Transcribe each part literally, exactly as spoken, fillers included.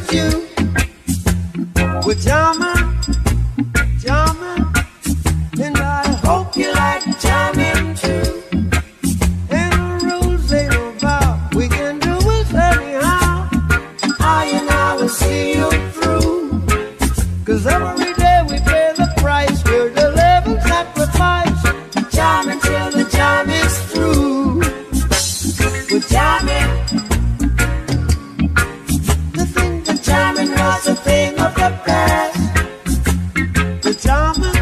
with you. We're jamming, jamming, and I hope you like jamming too. And the rules ain't about, we can do it anyhow. I and I will see you through. Cause every day we pay the price, we're the living sacrifice. Jamming till the jam is through. We're jamming. To think that jamming was a thing of the past. We're jamming.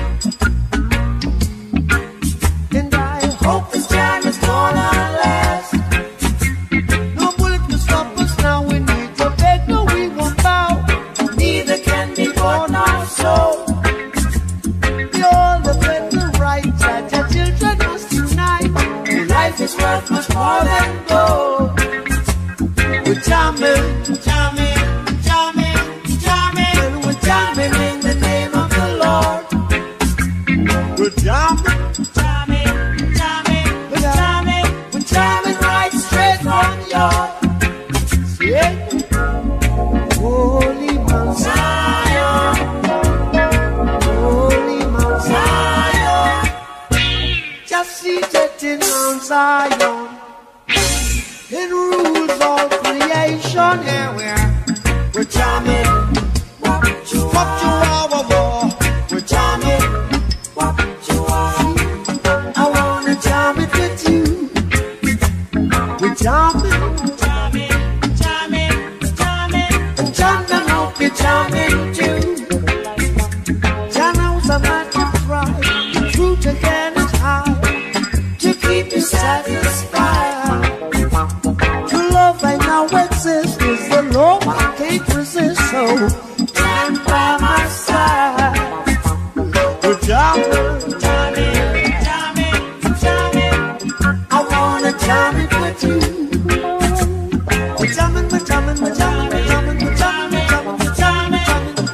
And I hope this jam is gonna last. No bullet can stop us now, we need to beg, no we won't bow. Neither can be born our soul. We all defend the right, that your children must unite. And life is worth much more than gold. We're jamming, jamming, jamming, jamming, and we're jamming in the name of the Lord. We're jamming, jamming, jamming, we're jamming, we're jamming right straight from your, yeah. Holy Mount Zion, Holy Mount Zion, just seated in Mount Zion, it rules all creation. Yeah, we're we're jamming. What you what you are, war, war. We're jamming. What you are. I wanna jam it with you. We're jamming, jamming, jamming, jamming, and jamming, hope you're jamming too. Jam knows I'm not to try. The truth again is high to keep you satisfied. True love right now exists is the law I can't resist. So stand by my side. We're jamming, jamming, jamming, jamming. I wanna jam it with you. We're jamming, we're jamming, we're jamming, we're jamming, we're jamming, we're jamming, we're jamming,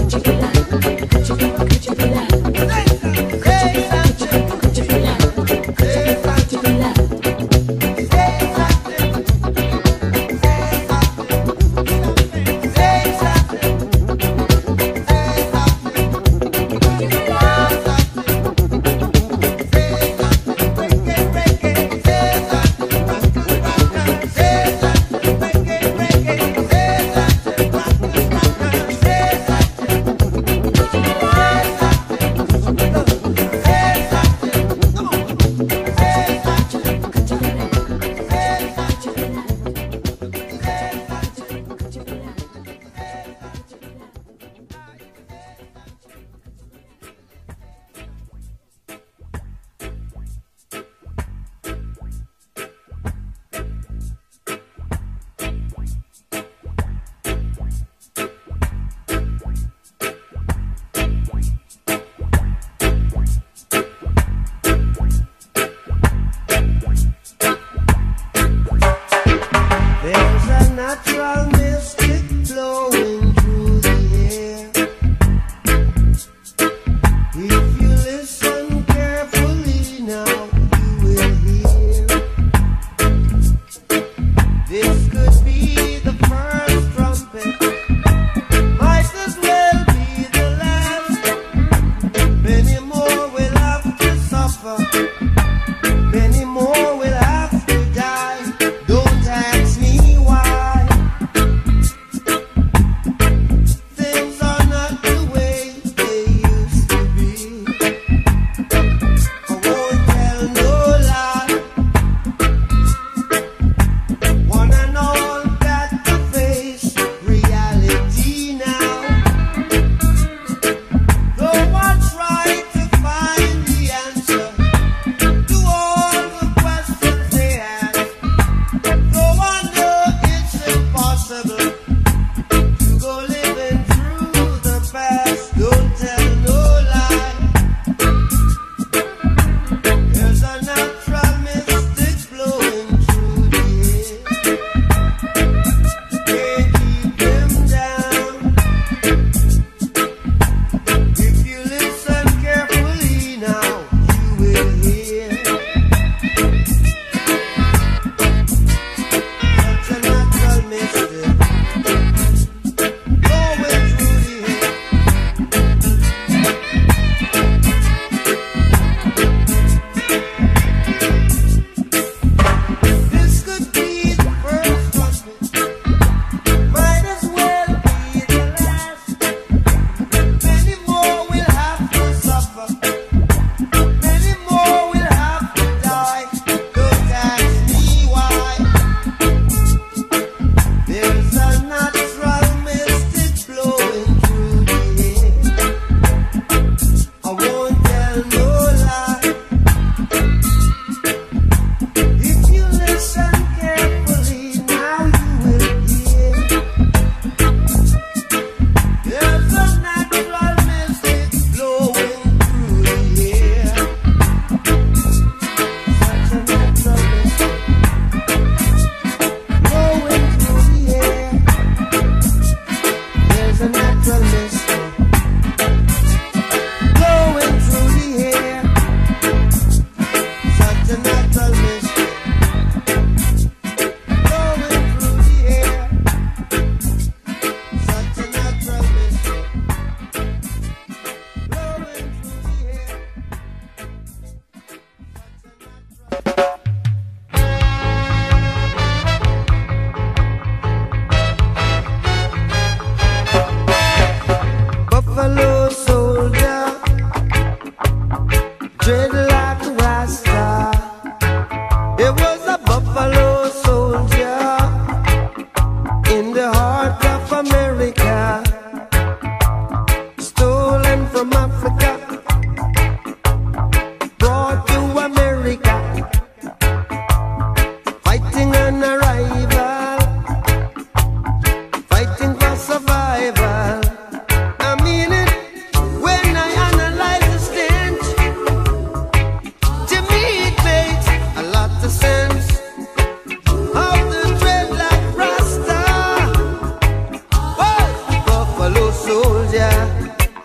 soldier.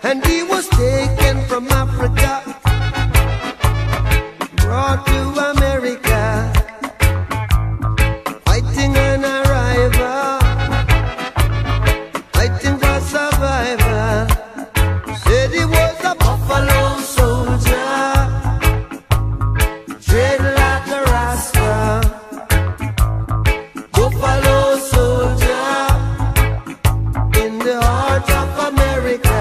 and he was taken from Africa, brought to America, fighting an arrival, fighting for survival. Said he was a buffalo soldier, dread like a rasta, buffalo soldier in the heart of America.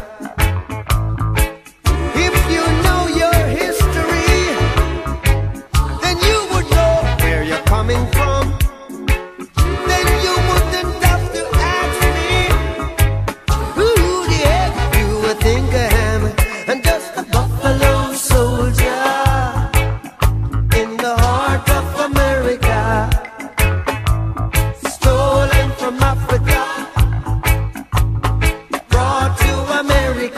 If you know your history, then you would know where you're coming from. Then you wouldn't have to ask me who the heck you would think I am. I'm just a buffalo soldier in the heart of America, stolen from Africa, brought to America.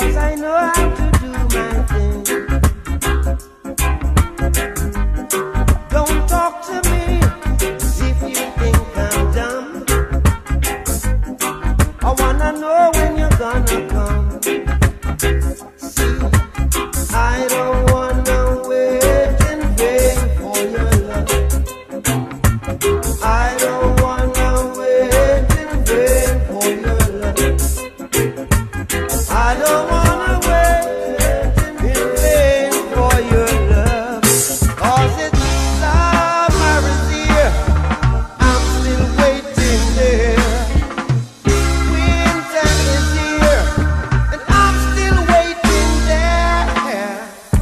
'cause I know how to do my thing. Don't talk to me as if you think I'm dumb. I wanna know when you're gonna come. See, I don't wanna wait in vain for your love. I don't wanna wait in vain for your love. I don't wanna wait in vain for your love. 'Cause it's summer is here, I'm still waiting there. Winter is here, and I'm still waiting there.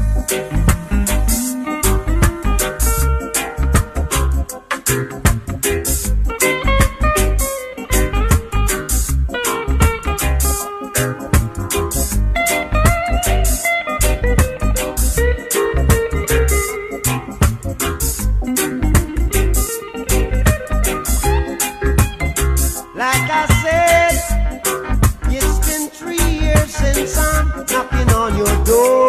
Like I said, it's been three years since I'm knocking on your door,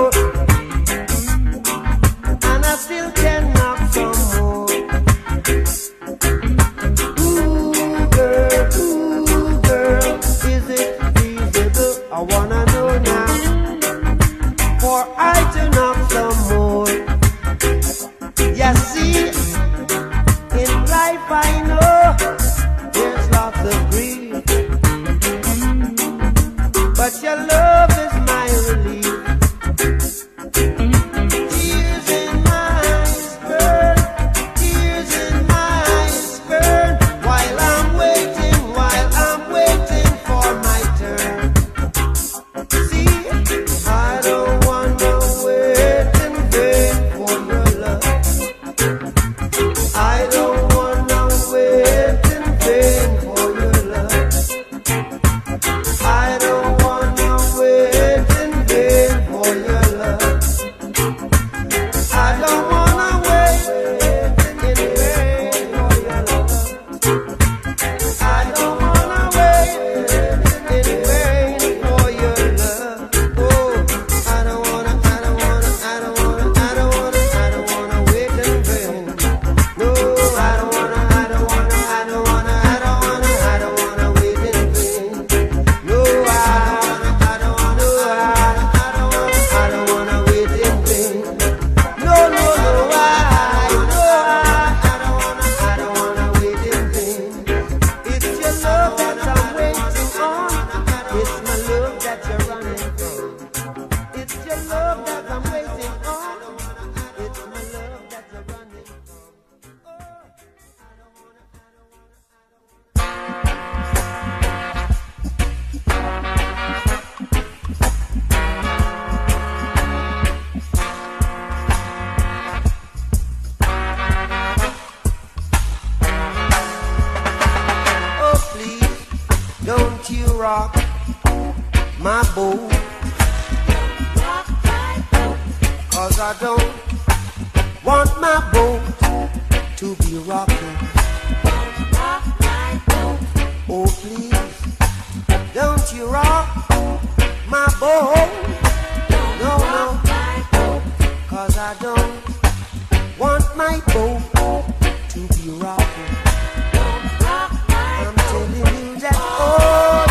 and I still can knock some more. Ooh, girl, ooh, girl, is it feasible? I wanna know now, for I to knock some more. You see, in life I know there's lots of grief, but your love is my relief. Tears in my eyes burn, tears in my eyes burn, while I'm waiting, while I'm waiting for my turn. See, I don't wanna wait in vain for your love. I don't wanna wait in vain for your love. I don't wanna wait in vain for your love. I don't wanna wait in vain for your love. I don't wanna wait in vain for your love. Oh, I don't wanna, I don't wanna, I don't wanna, I don't wanna, I don't wanna wait in vain. No, I don't wanna, I don't wanna, I don't wanna, I don't wanna, I don't wanna wait in vain. No, I don't wanna, I don't wanna, I don't wanna, I don't wanna wait in vain. No, no, no, I, no, I, I don't wanna, I don't wanna wait in vain. It's your love that I'm waiting on. It's my love that you're running from. It's your love that I'm waiting on. It's my love that you're running from. Oh, I don't wanna, I don't wanna, I don't wanna. Oh, please, don't you rock my boat, 'cause I don't want my boat to be rocking. Oh, please, don't you rock my boat. No, no, 'cause I don't want my boat to be rocking. I'm telling you that, oh,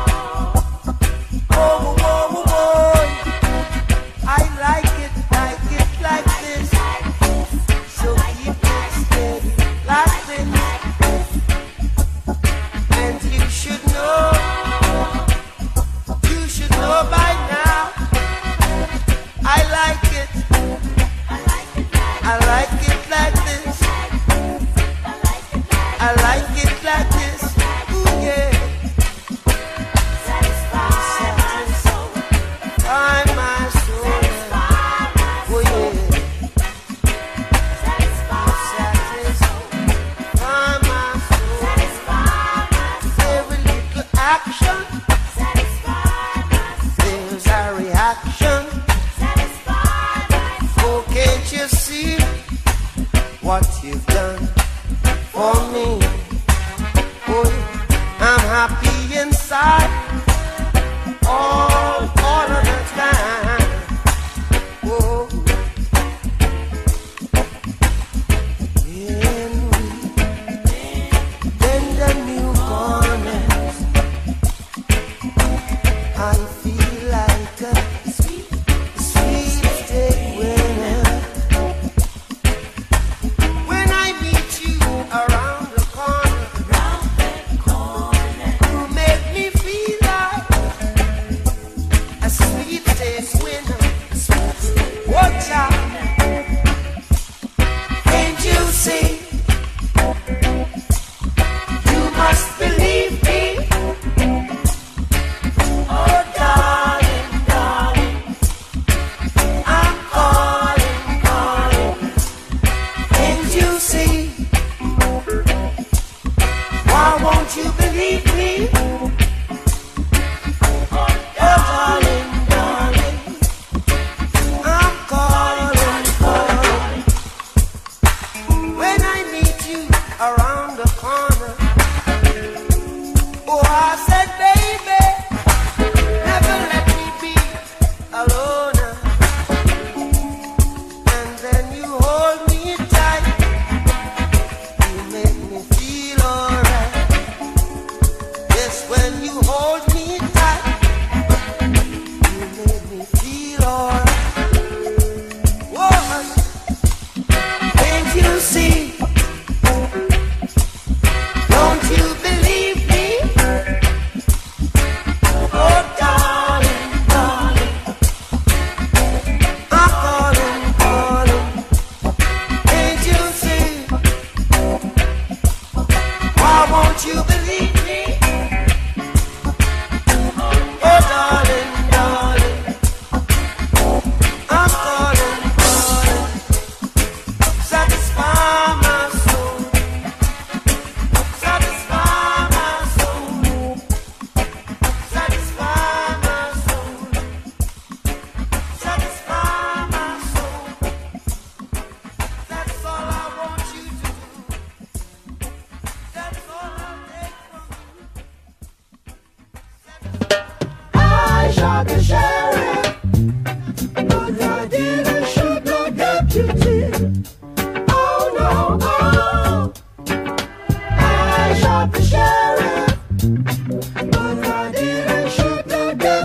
oh, oh, oh, oh, I like it, like it like this. So keep it steady like this. And you should know, you should know by now, I like it, I like it like this.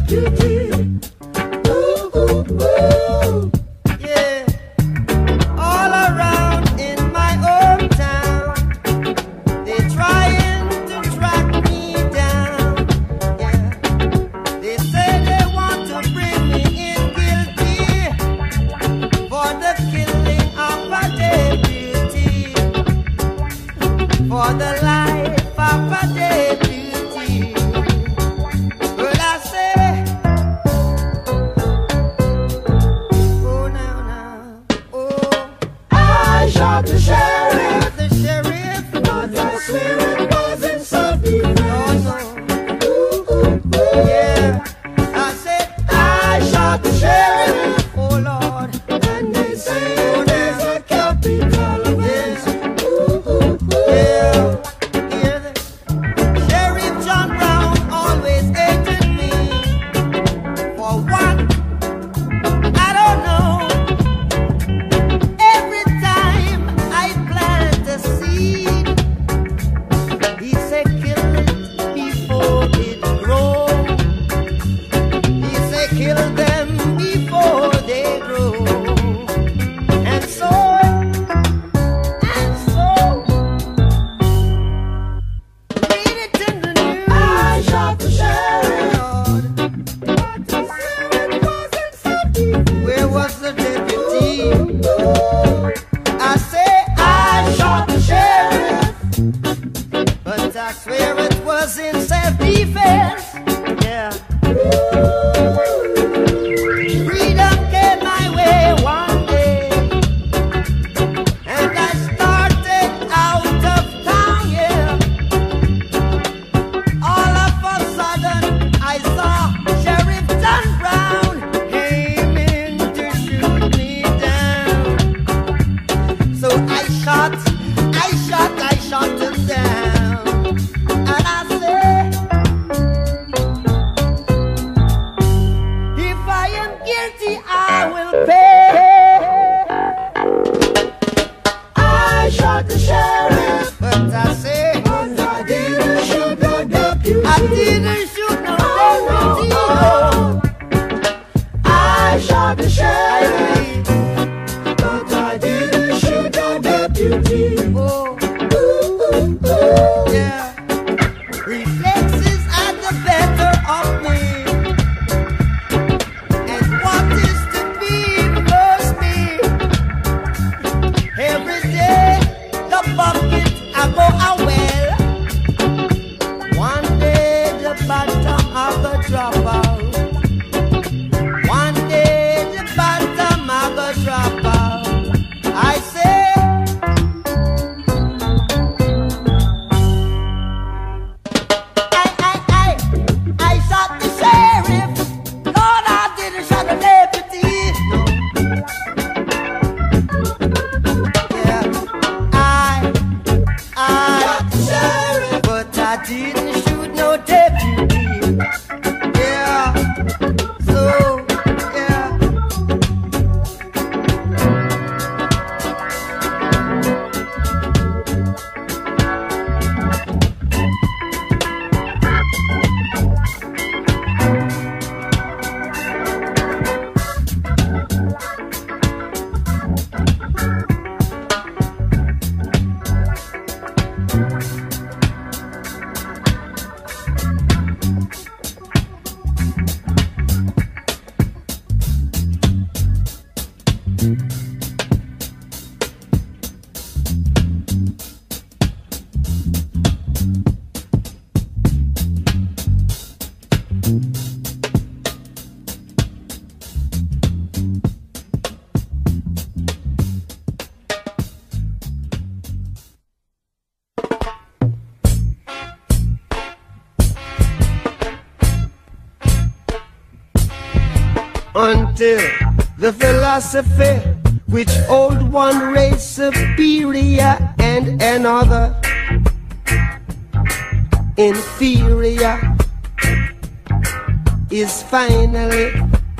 deputy. Ooh, ooh, ooh. Yeah. All around in my hometown, they're trying to track me down. Yeah. They say they want to bring me in guilty for the killing of a deputy, for the life of a deputy. Well, I say, oh, now, now, oh, I shot the sheriff, the sheriff, but I swear it wasn't self-defense. Oh, no. Ooh, ooh, ooh. Yeah, I said, I shot the sheriff, oh, Lord, and they say oh, there's a capital offense. Yeah. Ooh, ooh, ooh. Yeah. Hear the Sheriff John Brown always hated me. For what? I don't know. Every time I plant a seed, he said kill it before it grows. He said kill them before they grow. And so, and so, read it in the news. I shot the sheriff, Lord, but I swear it wasn't self-defense. Where was the deputy? I say I shot the sheriff, but I swear it was in self-defense. Yeah. Freedom came my way one day, and I started out of town, yeah. All of a sudden, I saw Sheriff John Brown aiming to shoot me down. So I shot, I shot, I shot him down. And I say, if I am guilty, I will pay. I shot the sheriff, but I say, but I didn't shoot the deputy. I didn't shoot no deputy. Oh. I shot the sheriff, but I didn't shoot the deputy. Oh, ooh, ooh, ooh. Yeah. Reflexes are the better of me, and what is to be must be. Every day the bucket I go a well. One day the bottom of the drop out. One day the bottom of the drop out. I say, I, I, I, I shot the sheriff. Lord, I didn't shot the deputy. No. Yeah. I, I shot the sheriff, but I didn't shoot no deputy. Yeah. So, yeah. Until the philosophy which old one race superior and another inferior is finally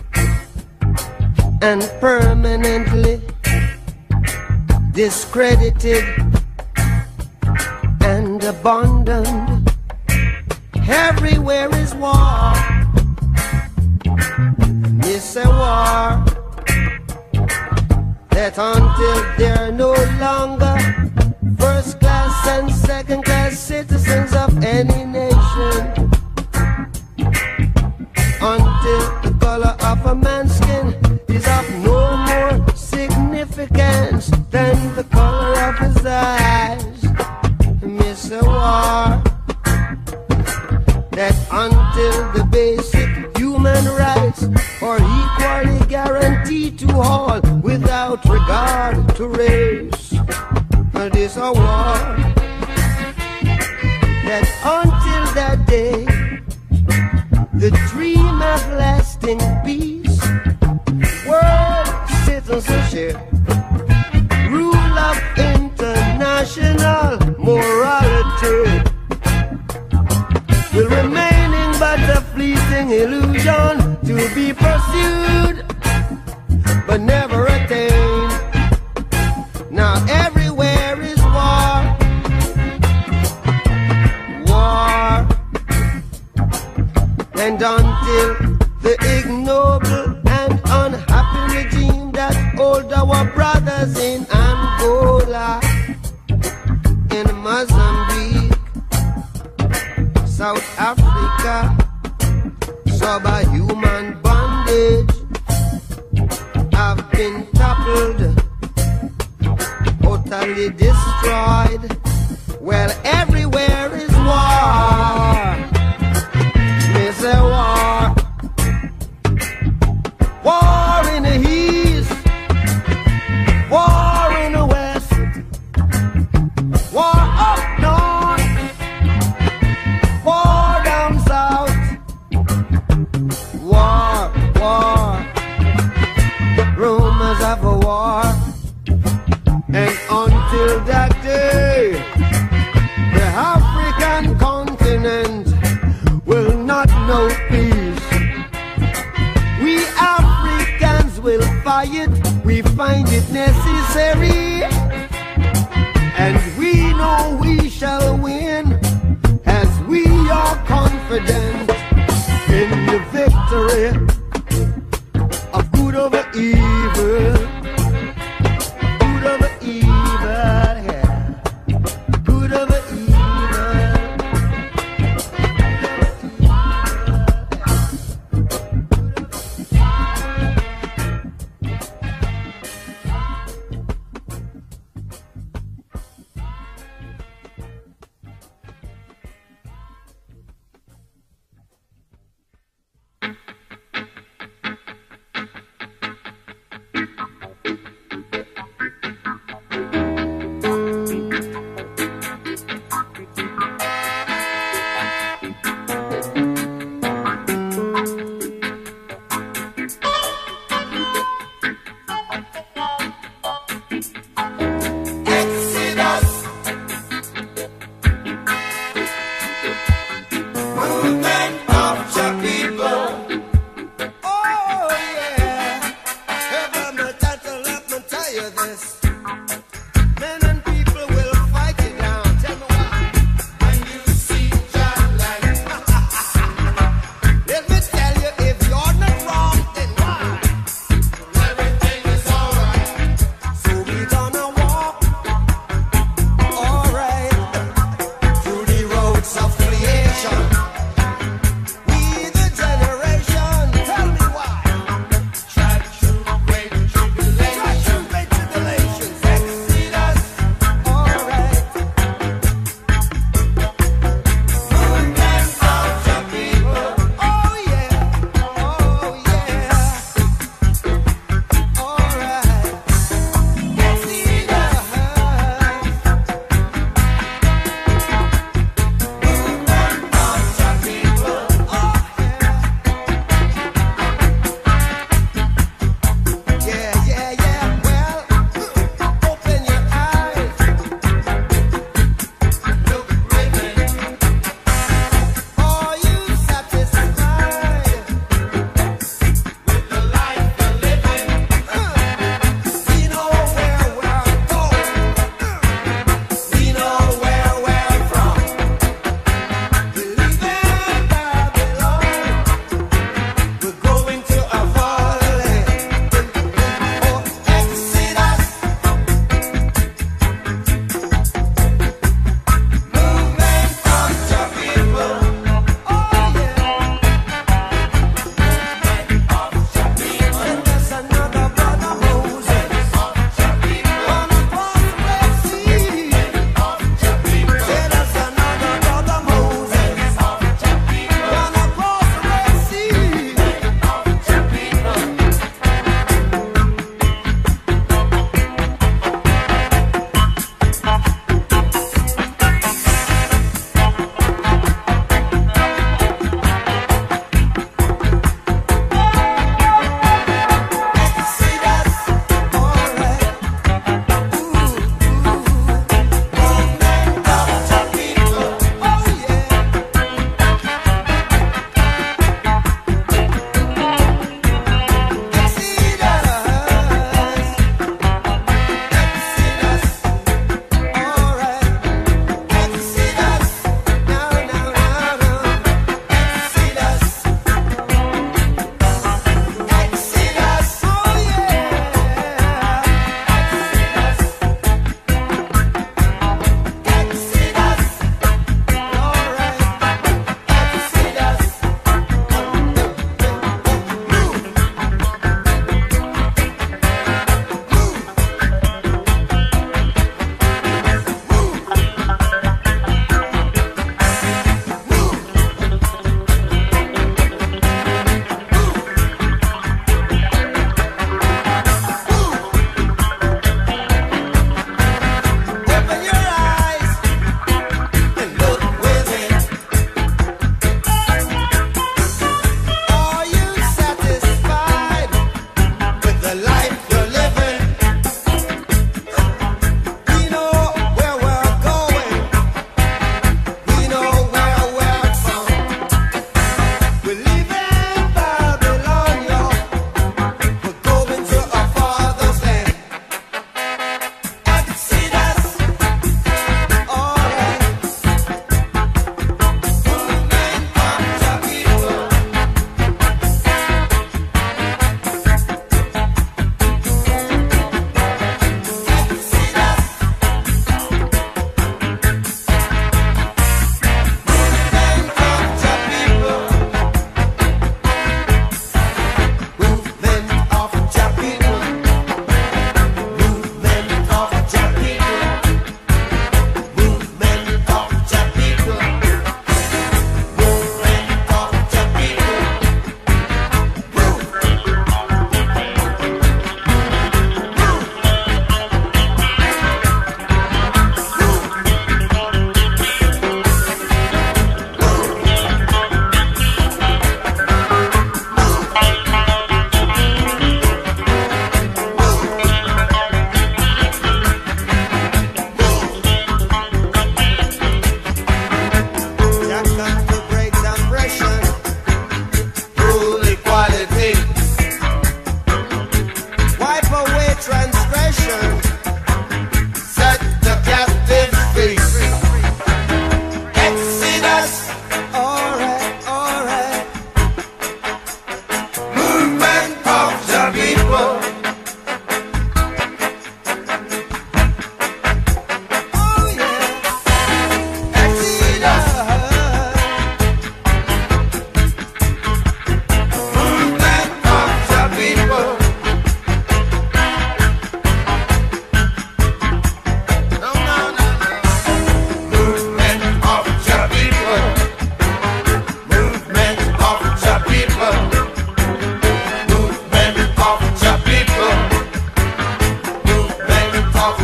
and permanently discredited and abandoned. Everywhere is war, that until they're no longer first class and second class citizens of any nation, until the color of a man's skin is of no more significance than the color of his eyes, miss a war. That until the basic human rights are equally guaranteed to all without regard to race, it is a war. That until that day, the dream of lasting peace, world citizenship, rule of international morality will remaining but a fleeting illusion to be pursued but never attained. Now everywhere is war, war, and until the ignoble and unhappy regime that hold our brothers in Angola, in Mozambique, South Africa, subhuman bondage, have been toppled, totally destroyed. Well, everywhere is war. Me say war. War in the east, war in the west, war up north, war down south, war, war, rumors of a war. And until that day, the African continent will not know peace. We Africans will fight, we find it necessary, and we know we shall win, as we are confident in the victory of good over evil. Good over evil, yeah. Good over evil.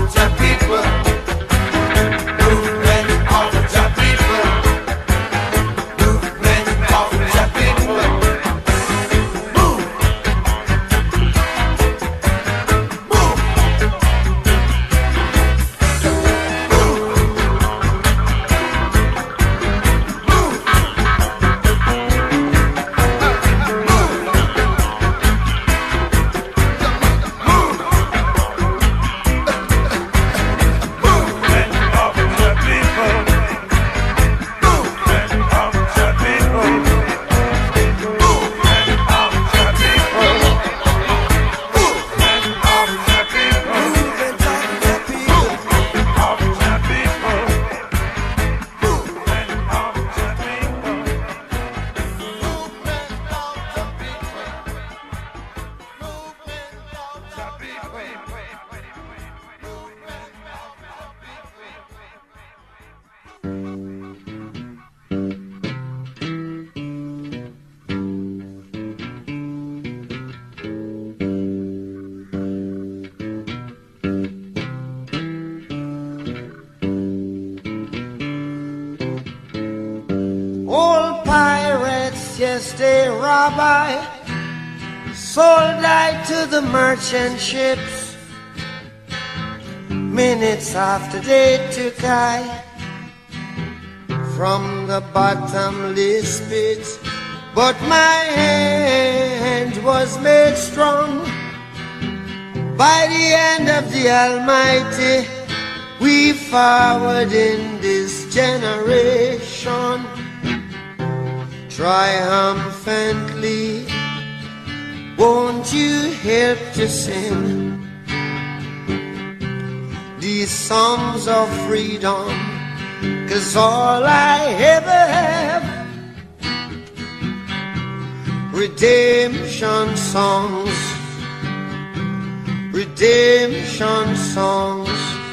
Yes, rabbi sold I to the merchant ships. Minutes after they took I from the bottomless pit, but my hand was made strong by the hand of the Almighty. We forward in this generation triumphantly. Won't you help to sing these songs of freedom? 'Cause all I ever have, redemption songs, redemption songs.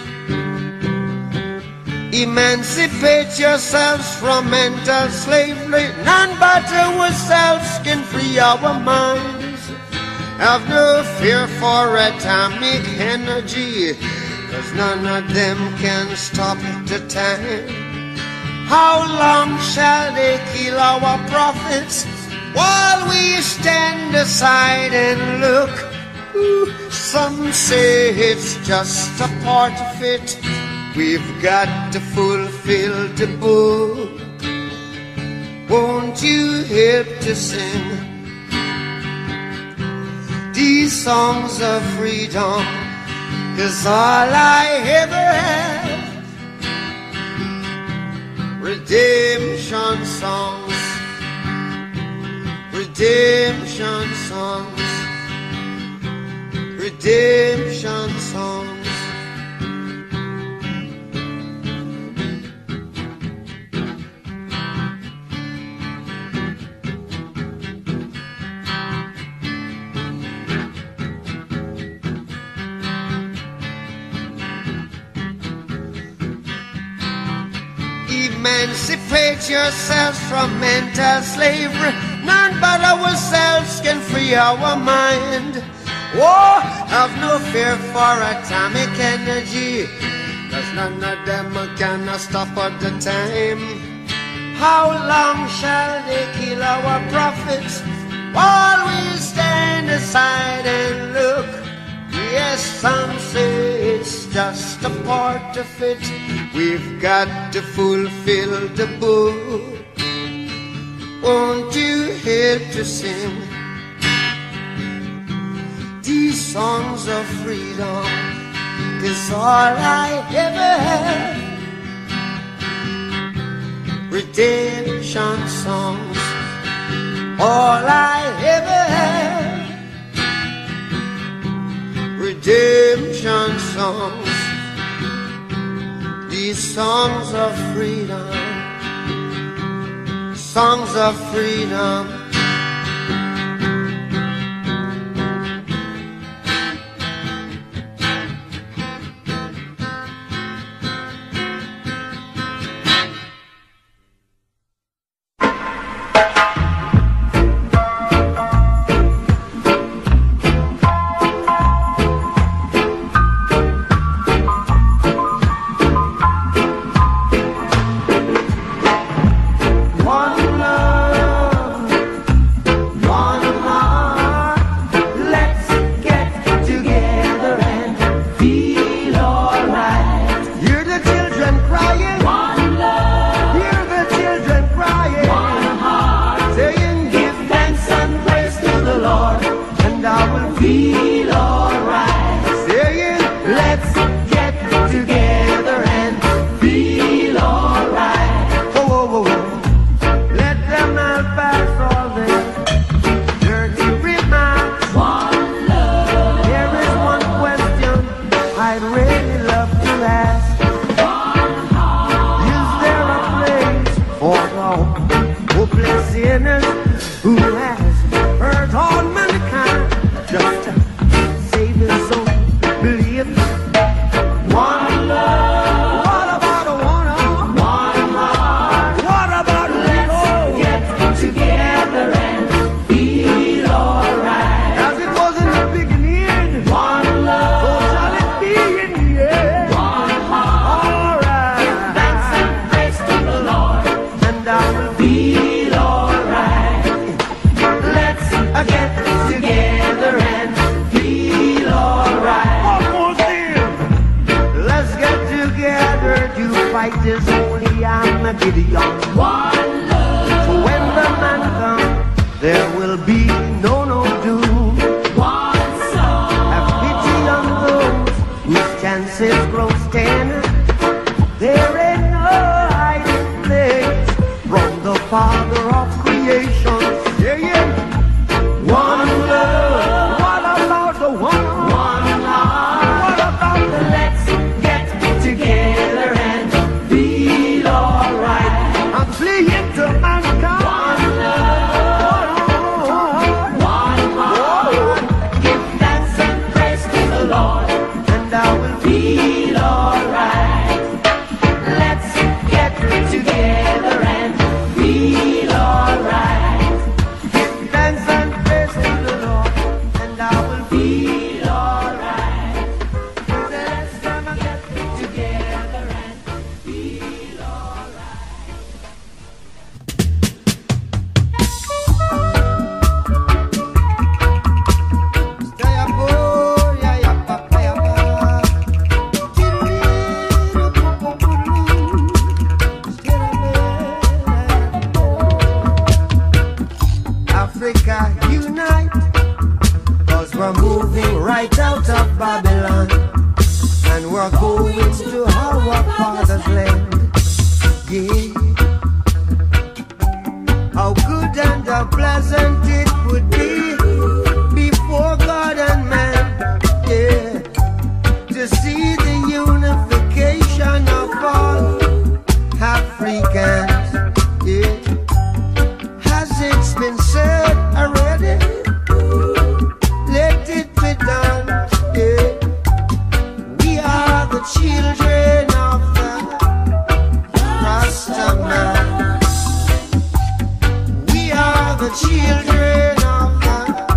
Emancipate yourselves from mental slavery. None but ourselves can free our minds. Have no fear for atomic energy, 'cause none of them can stop the time. How long shall they kill our prophets while we stand aside and look? Ooh, some say it's just a part of it. We've got to fulfill the book. Won't you help to sing these songs of freedom? 'Cause all I ever have, redemption songs, redemption songs, redemption songs. Emancipate yourselves from mental slavery. None but ourselves can free our mind. Oh, have no fear for atomic energy, 'cause none of them can stop at the time. How long shall they kill our prophets while we stand aside and look? Yes, some say it's just a part of it. We've got to fulfill the book. Won't you help to sing these songs of freedom? 'Cause all I ever have, redemption songs. All I ever have, redemption songs. These songs of freedom, songs of freedom. feel alright. Let's come and get together and feel alright. Stay up, oh, yeah, yeah, papa, yeah, Africa unite, 'cause we're moving right out of Babylon, and we're going to our father's land. Yeah. How good and how pleasant it would be before God and man, yeah, to see the unification of all Africans, yeah. Has it been said already? Let it be done, yeah. We are the children of the Rasta man. We are the children of the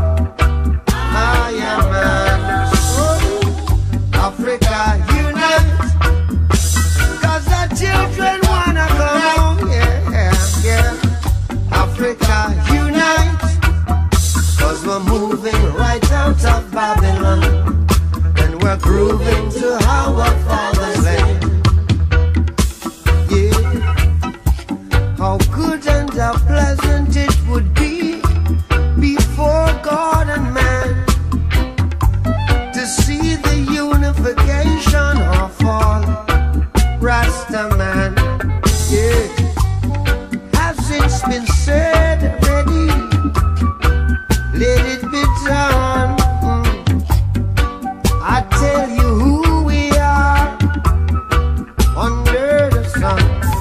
Maya man. Oh, Africa unite, 'cause the children wanna come home, yeah, yeah. Africa unite, 'cause we're moving right out of Babylon, and we're grooving to our father's land. Yeah. How good and how pleasant it would be before God and man to see the unification of all Rasta man. Yeah. Has it been said already? Let it be done. Mm. I tell you who we are under the sun.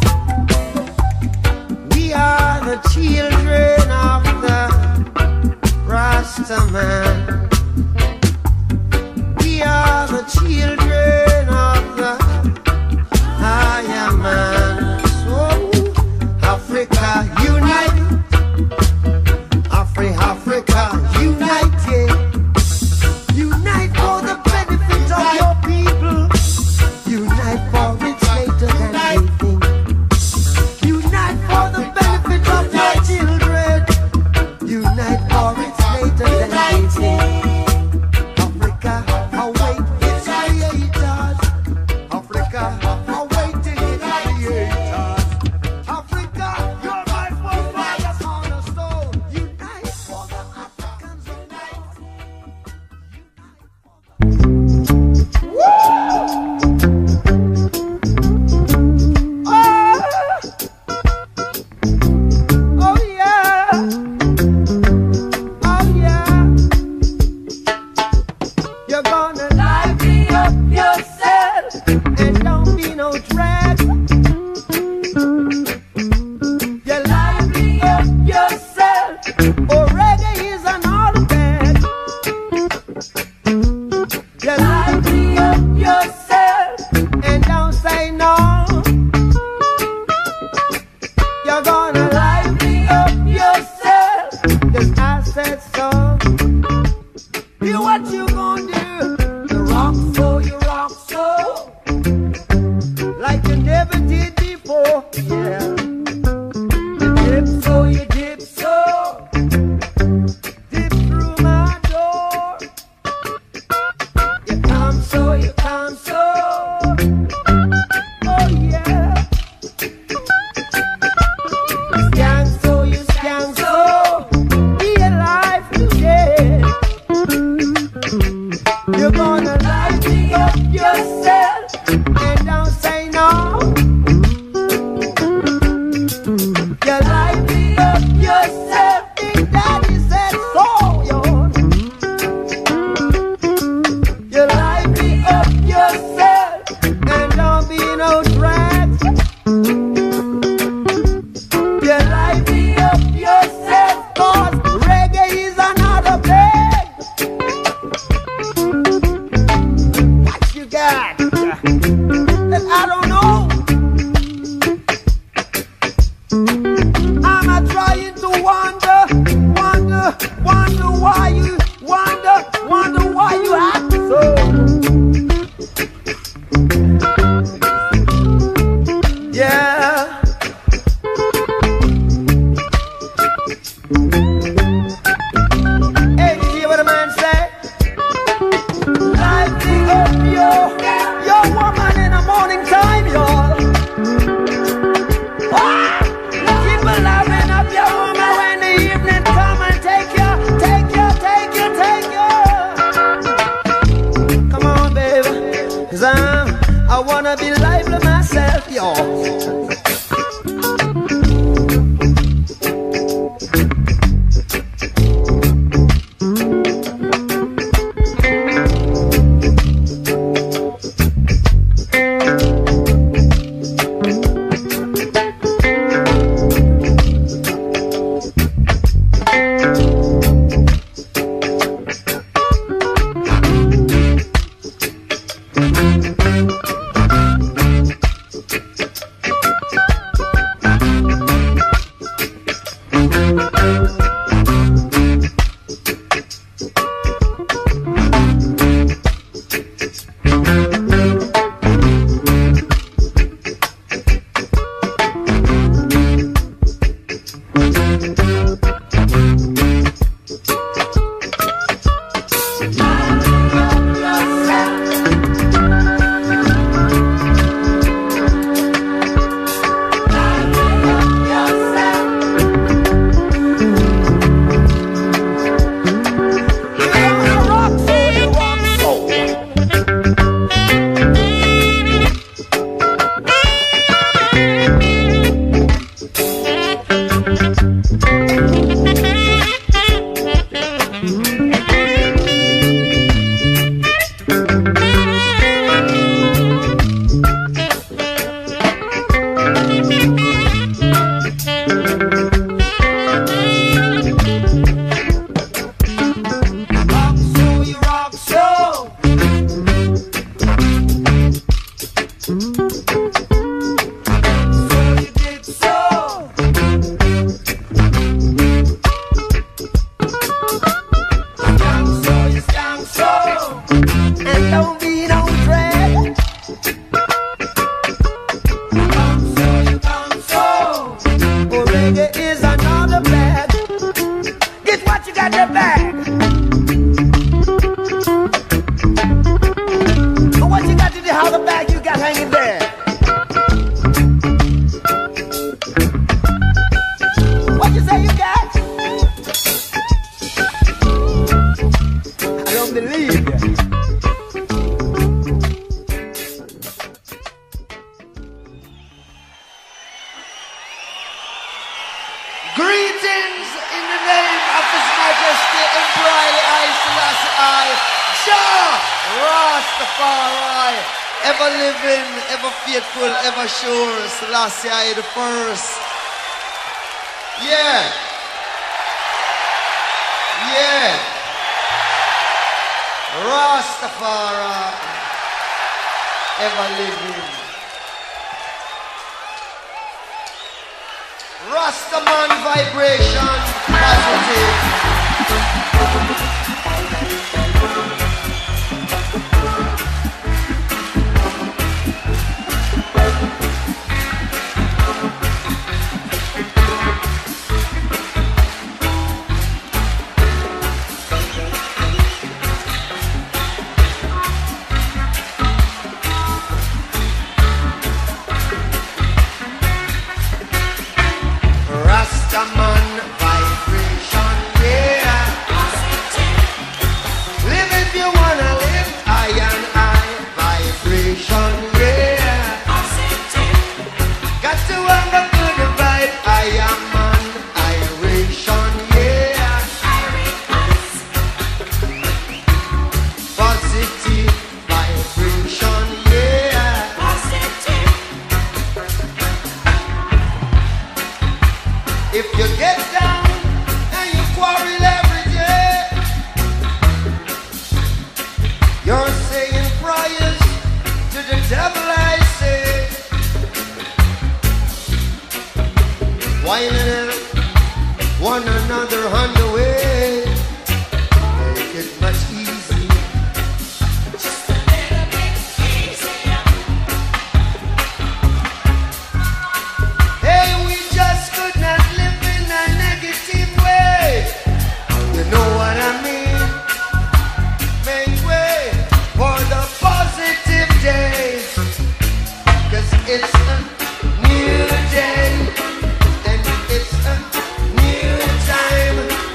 We are the children of the Rasta man. We are the children of the higher man. So Africa unite, Afri Africa unite, yeah. Unite for the benefit of your people. Unite for it's greater than anything. Unite for the benefit of your children. Unite for it's greater than anything. Africa, await its creators. Africa, awaiting its creators. Africa, you're my forefathers on a stone. Unite for the Africans unite. Oh, oh yeah, oh yeah. You're gonna lively up yourself and don't be no drag. You lively up yourself, or reggae is an all bad. You lively up yourself and don't say no. You're gonna lively up yourself, 'cause I said so. You what you gonna do? You rock so, you rock so, like you never did before, yeah. You dip so, you dip so, dip through my door. You come so, you come so, oh yeah. Scan so, you scan so, be alive today. You The first. Yeah. Yeah. Rastafari. Ever living. Rastaman vibration. Positive. Rastaman vibration, yeah. Live if you wanna live, I and I vibration, yeah. Got to have a good vibe, I am an iration, yeah. Positive vibration, yeah. If you get down and you quarrel every day, you're saying prayers to the devil, I say. Whining at one another on the way, make it much easier. Just a little bit easier. Hey, we just could not live in a negative way. You know what I mean? Make way for the positive days. Cause it's a new day. And it's a new time.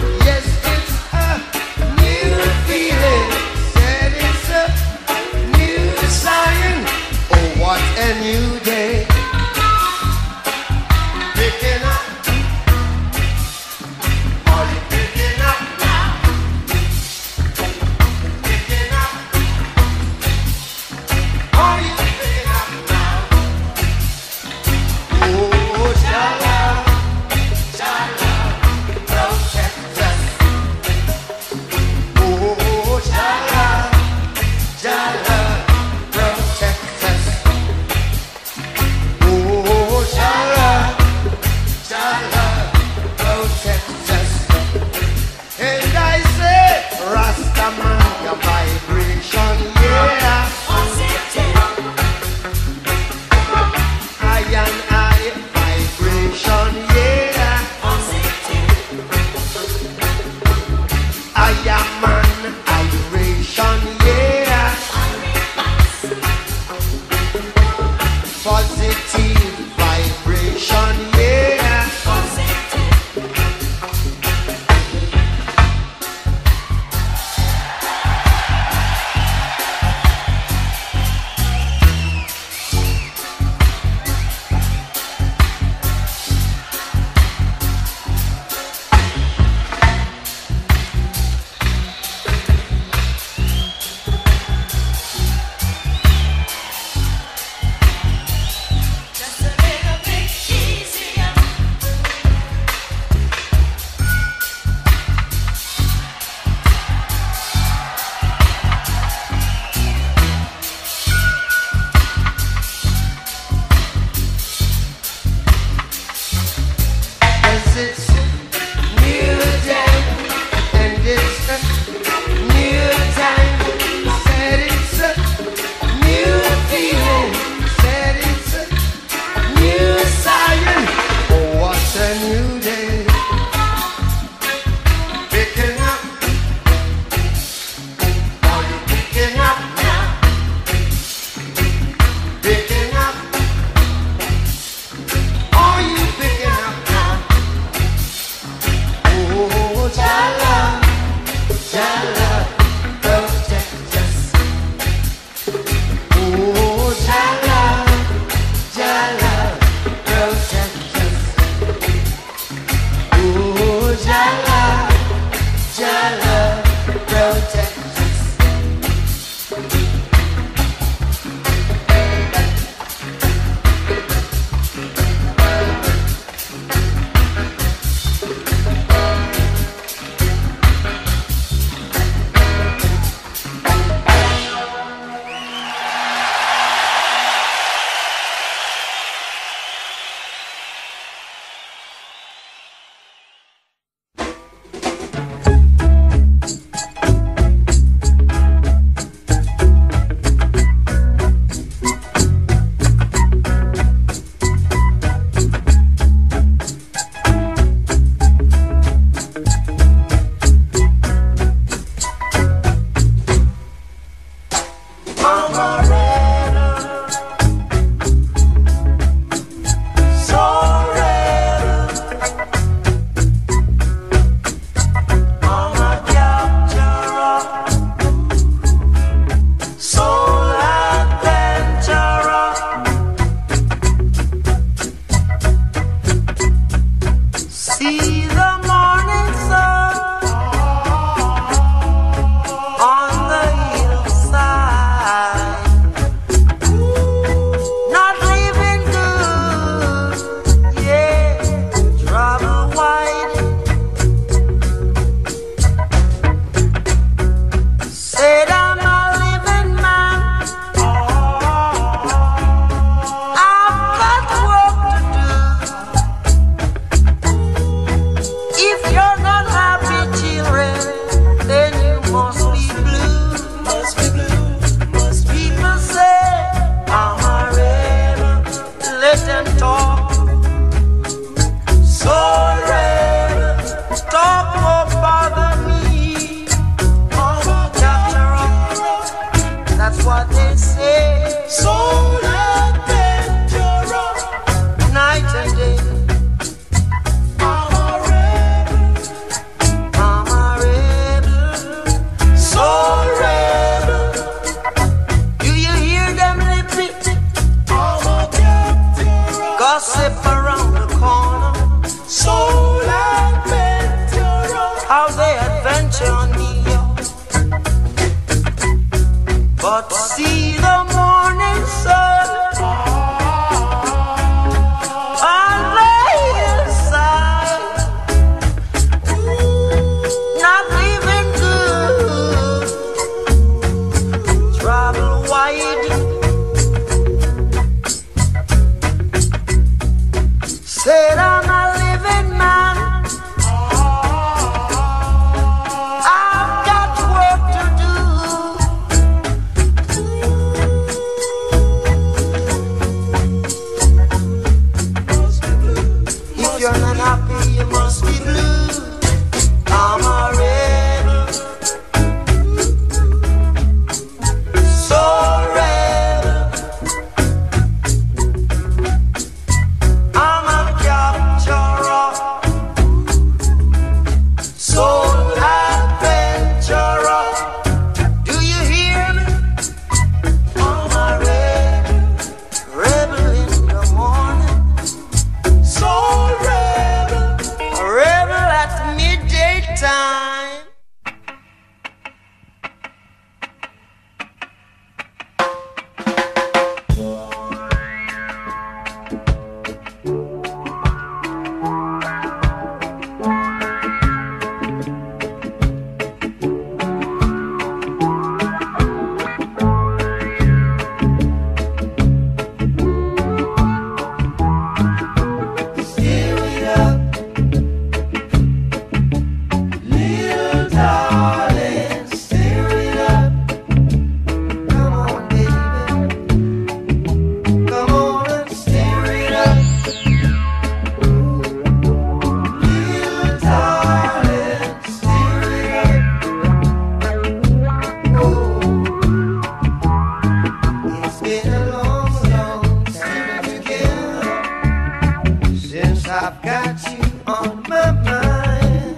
but see the morning sun on the hillside, not living good, travel wide, said I'm a living man, I've got work to do. If you're not happy, you must be blue. I'm a rebel, so rebel. I'm a capturer, so adventurer. Do you hear me? I'm a rebel, rebel in the morning, so rebel, a rebel at midday time. Steer it up, little darling, steer it up. Come on, baby, come on and steer it up. Little darling, steer it up. Oh, it's been a long, long time together since I've got you on my mind.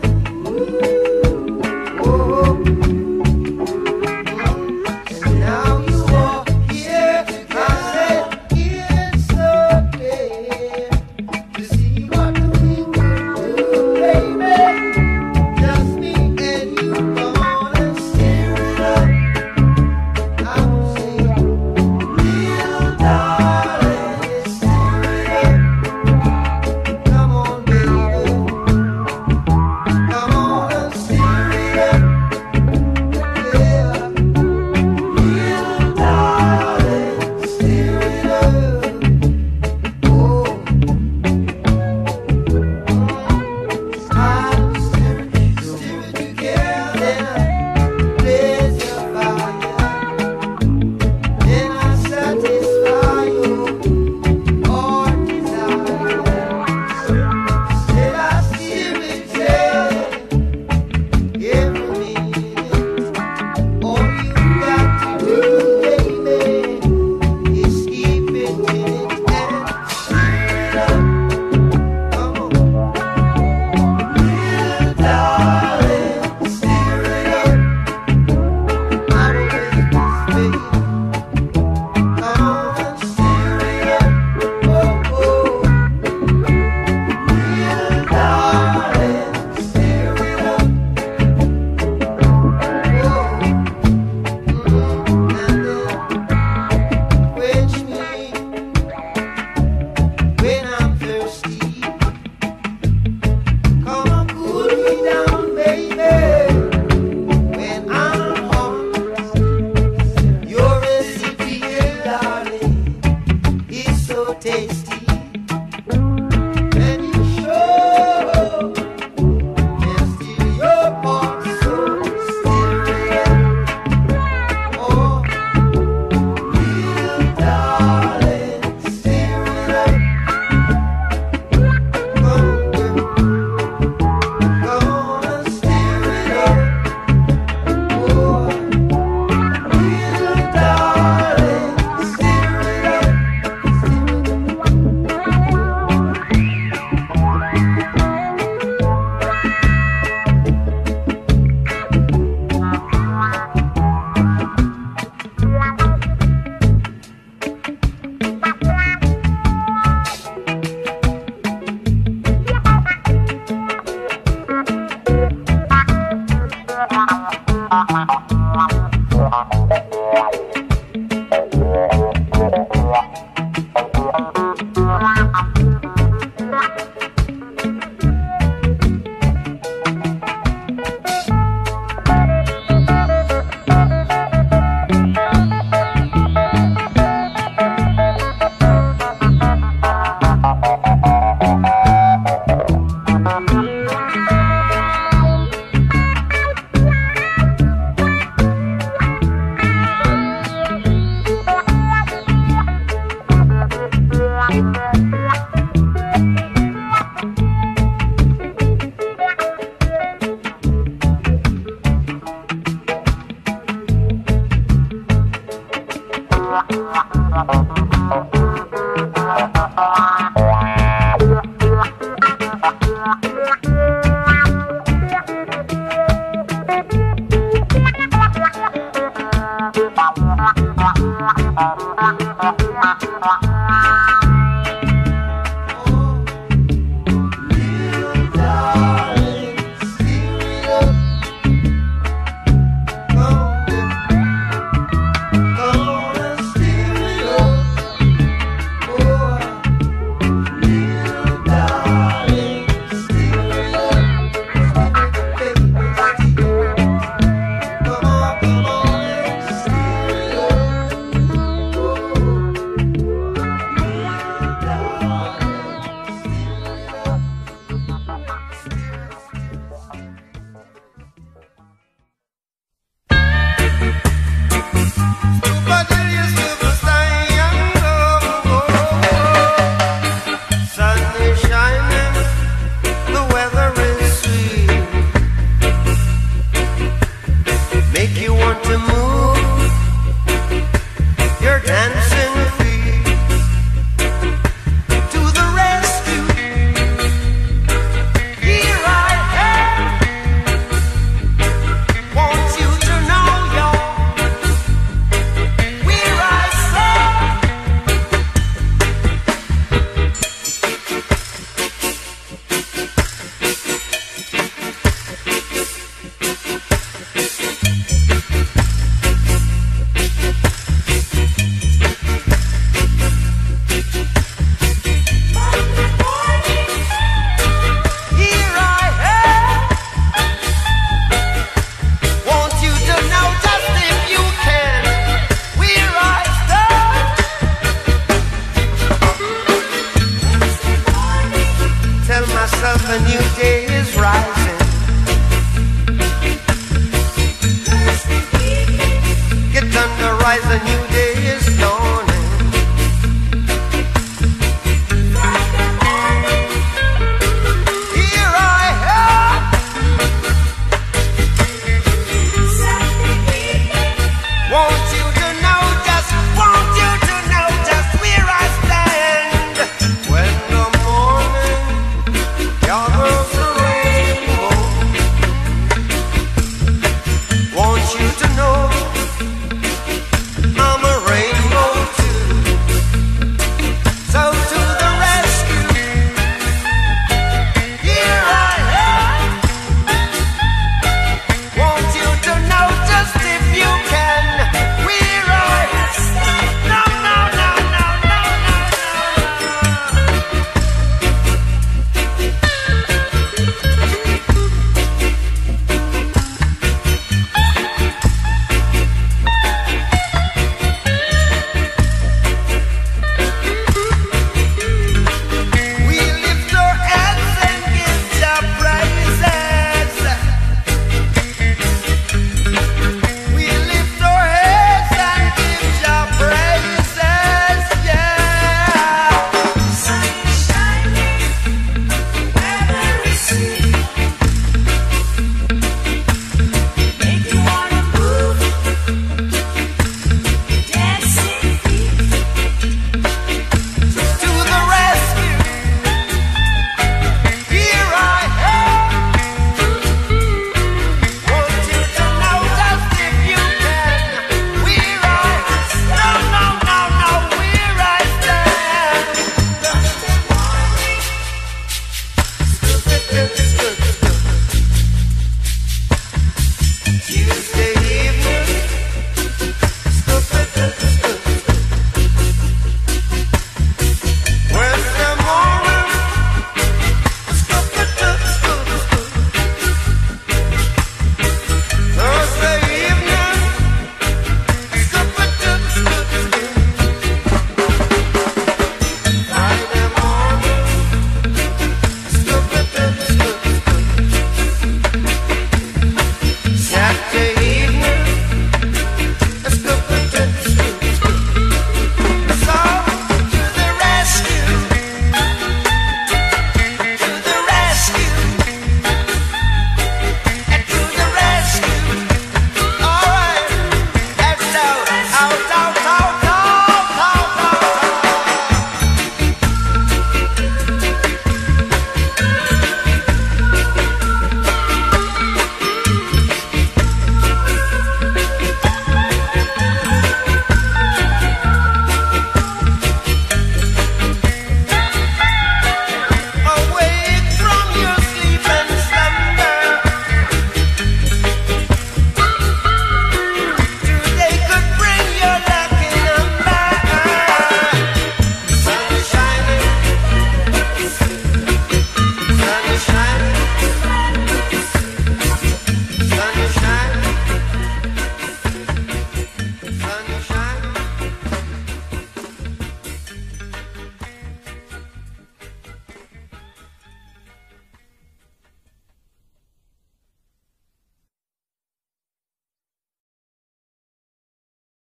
Oh, and now you are here. I said it's so dead to see what we can do, baby. Just me and you, come on and steer it up. I will say, little darling, steer it up. Come on, baby, come on and steer it up. Yeah, little darling, steer it up. Oh, I'll steer it, steer it together. Blaze your fire, then I satisfy you all desires. Said I steer it, yeah, every minute. All you got to do, baby, is keep it in it and steer it up. Come on, little darling, steer it up. I'm with this, baby. Come on and steer it up. Oh, oh, little darling, steer it up. Oh, mm, and then quench me when I'm thirsty. Come and cool me down, baby, when I'm hungry. Your recipe, darling, is so tasty. And you show can steal your heart, so steer it up. Oh, little darling, steer it up. Come on, girl, come on and steer it up. Oh, little darling, steer it up. Thank you. A new day is rising. Get done to rise, a new